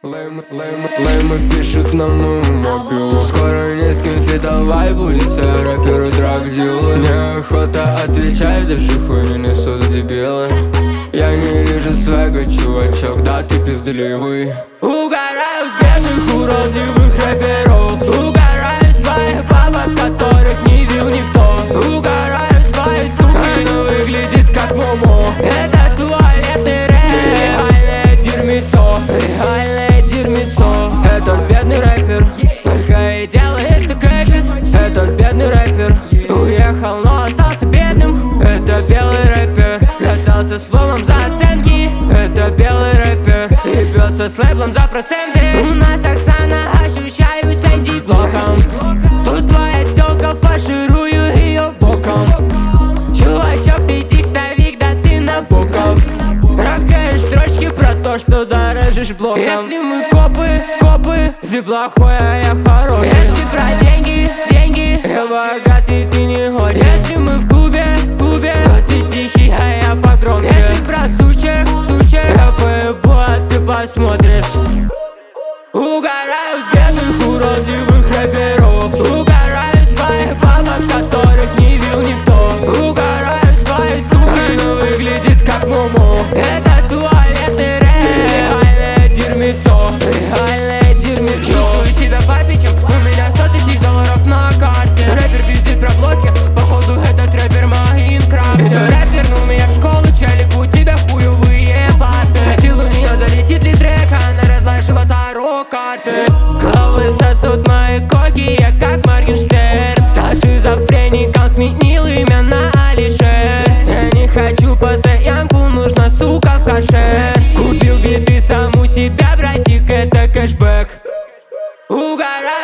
Леймы пишут на мою мобилу. Скоро не с кем фитовать будет, все рэперы драгдилы. Неохота отвечать, даже хуйню несут дебилы. Я не вижу свега, чувачок, да ты пиздливый. Угораю с бедных уродливых рэперов. Угораю с твоих бабок, которых не видел никто. Угораю с твоей сукой, но выглядит как момо. Это туалетный рэп, реальное дерьмецо, реальное дерьмецо. Этот бедный рэпер только и делает, что кэпит. Этот бедный рэпер уехал, но остался бедным. Это белый рэпер катался с фломом за оценки. Это белый рэпер и бьется с лейблом за проценты. У нас Оксана, ощущаюсь Фенди блоком. Тут твоя тёлка, фарширую ее боком. Чувачок, ты текстовик, да ты Набоков. Ракаешь строчки про то, что дорожишь блоком. Если мы копы, ты плохой, а я хороший. Если про деньги, я богатый, ты не хочешь. Если мы в клубе, то ты тихий, а я погромче. Если про сучек, я поебу, а ты посмотришь. Угораю с бедных уродливых рэперов. Угораю с твоих бабок, которых не видел никто. Угораю с твоей сукой, но выглядит как момо. Это туалетный рэп, реальное дерьмецо, реальное дерьмецо. Чувствую себя папичем, у меня 100 тысяч долларов на карте. Рэпер пиздит про блоки, походу этот рэпер Майнкрафт. Рэп вернул меня в школу, челик, у тебя хуевые парты. Спросил у нее, залетит ли трек, она разложила таро карты. Головы сосут мои коки, я как Моргенштерн. Со шизофреником сменил имя на Алишер. Я не хочу постоянку, нужна сука в каше. Купил биты саму себя, братик, это кэшбэк. Угораю